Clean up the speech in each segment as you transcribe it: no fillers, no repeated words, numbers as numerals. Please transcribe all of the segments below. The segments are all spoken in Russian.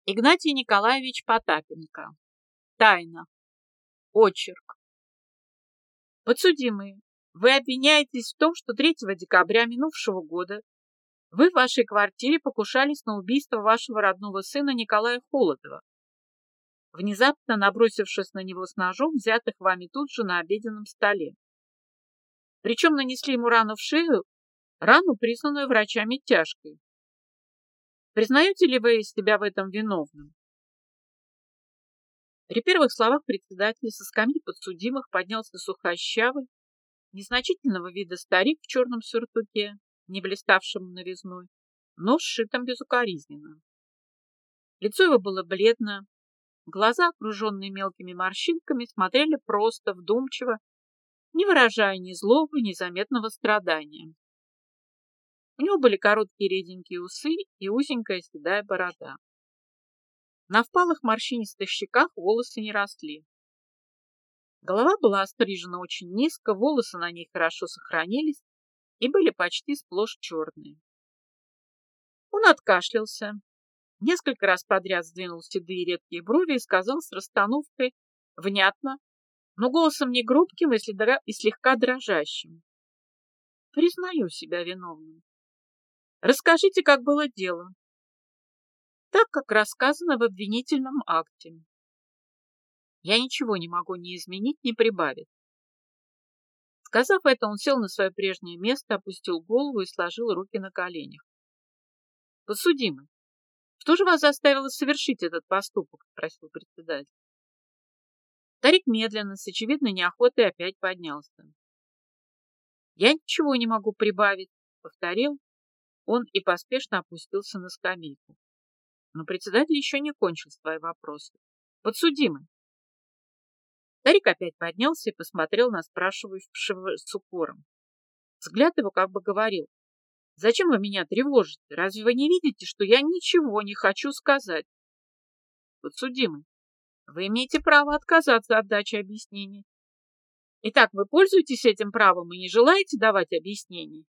Игнатий Николаевич Потапенко. Тайна. Очерк. Подсудимые, вы обвиняетесь в том, что 3 декабря минувшего года вы в вашей квартире покушались на убийство вашего родного сына Николая Холодова, внезапно набросившись на него с ножом, взятых вами тут же на обеденном столе. Причем нанесли ему рану в шею, рану, признанную врачами тяжкой. Признаете ли вы себя в этом виновным? При первых словах председателя со скамьи подсудимых поднялся сухощавый, незначительного вида старик в черном сюртуке, не блиставшем новизной, но сшитом безукоризненно. Лицо его было бледно, глаза, окруженные мелкими морщинками, смотрели просто, вдумчиво, не выражая ни злобы, ни заметного страдания. У него были короткие реденькие усы и узенькая седая борода. На впалых морщинистых щеках волосы не росли. Голова была острижена очень низко, волосы на ней хорошо сохранились и были почти сплошь черные. Он откашлялся, несколько раз подряд сдвинул седые редкие брови и сказал с расстановкой внятно, но голосом не грубким и слегка дрожащим: «Признаю себя виновным. Расскажите, как было дело, так, как рассказано в обвинительном акте. Я ничего не могу ни изменить, ни прибавить». Сказав это, он сел на свое прежнее место, опустил голову и сложил руки на коленях. «Подсудимый, что же вас заставило совершить этот поступок?» — спросил председатель. Старик медленно, с очевидной неохотой опять поднялся. «Я ничего не могу прибавить», — повторил он и поспешно опустился на скамейку. Но председатель еще не кончил свои вопросы. «Подсудимый». Старик опять поднялся и посмотрел на спрашивающего с укором. Взгляд его как бы говорил: «Зачем вы меня тревожите? Разве вы не видите, что я ничего не хочу сказать?» «Подсудимый, вы имеете право отказаться от дачи объяснений. Итак, вы пользуетесь этим правом и не желаете давать объяснений?»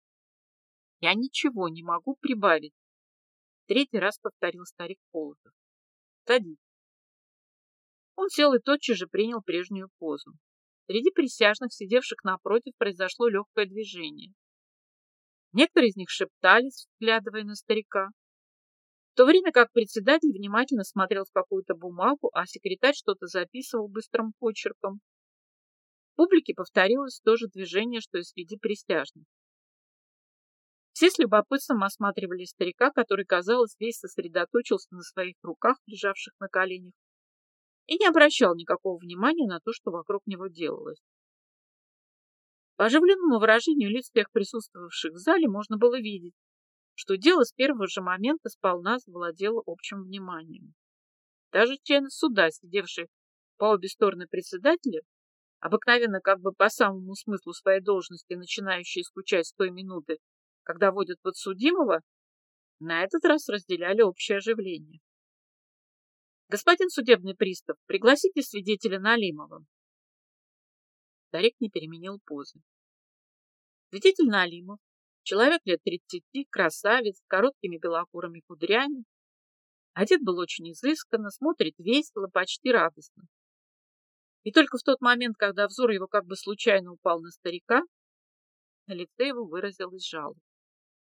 «Я ничего не могу прибавить», — 3-й раз повторил старик Холодов. «Садитесь». Он сел и тотчас же принял прежнюю позу. Среди присяжных, сидевших напротив, произошло легкое движение. Некоторые из них шептались, взглядывая на старика, в то время как председатель внимательно смотрел в какую-то бумагу, а секретарь что-то записывал быстрым почерком. В публике повторилось то же движение, что и среди присяжных. Все с любопытством осматривали старика, который, казалось, весь сосредоточился на своих руках, лежавших на коленях, и не обращал никакого внимания на то, что вокруг него делалось. По оживленному выражению лиц всех присутствовавших в зале можно было видеть, что дело с первого же момента сполна завладело общим вниманием. Даже члены суда, сидевшие по обе стороны председателя, обыкновенно как бы по самому смыслу своей должности, начинающие скучать с той минуты, когда водят подсудимого, на этот раз разделяли общее оживление. «Господин судебный пристав, пригласите свидетеля Налимова». Старик не переменил позы. Свидетель Налимов, человек лет 30, красавец, с короткими белокурыми кудрями, одет был очень изысканно, смотрит весело, почти радостно. И только в тот момент, когда взор его как бы случайно упал на старика, на лице его выразилась жалость.